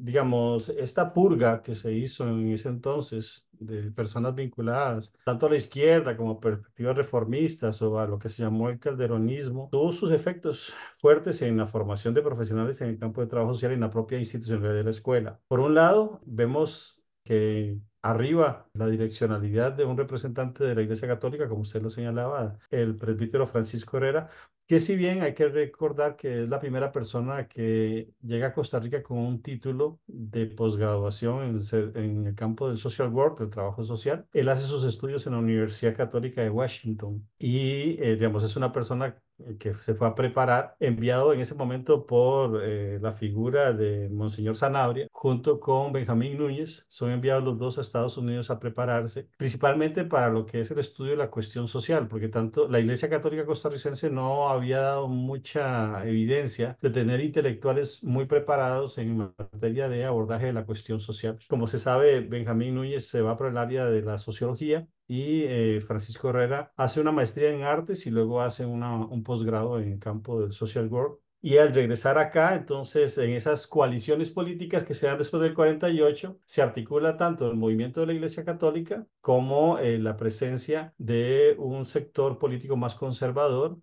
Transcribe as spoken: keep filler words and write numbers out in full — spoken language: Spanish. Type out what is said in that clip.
digamos, esta purga que se hizo en ese entonces de personas vinculadas tanto a la izquierda como a perspectivas reformistas o a lo que se llamó el calderonismo, tuvo sus efectos fuertes en la formación de profesionales en el campo de trabajo social y en la propia institucionalidad de la escuela. Por un lado, vemos que arriba la direccionalidad de un representante de la Iglesia Católica, como usted lo señalaba, el presbítero Francisco Herrera, que si bien hay que recordar que es la primera persona que llega a Costa Rica con un título de posgraduación en, se- en el campo del social work, del trabajo social, él hace sus estudios en la Universidad Católica de Washington y, eh, digamos, es una persona eh, que se fue a preparar, enviado en ese momento por eh, la figura de Monseñor Sanabria, junto con Benjamín Núñez, son enviados los dos a Estados Unidos a prepararse, principalmente para lo que es el estudio de la cuestión social, porque tanto la Iglesia Católica costarricense no había dado mucha evidencia de tener intelectuales muy preparados en materia de abordaje de la cuestión social. Como se sabe, Benjamín Núñez se va por el área de la sociología y eh, Francisco Herrera hace una maestría en artes y luego hace una, un posgrado en el campo del social work. Y al regresar acá, entonces, en esas coaliciones políticas que se dan después del cuarenta y ocho, se articula tanto el movimiento de la Iglesia Católica como eh, la presencia de un sector político más conservador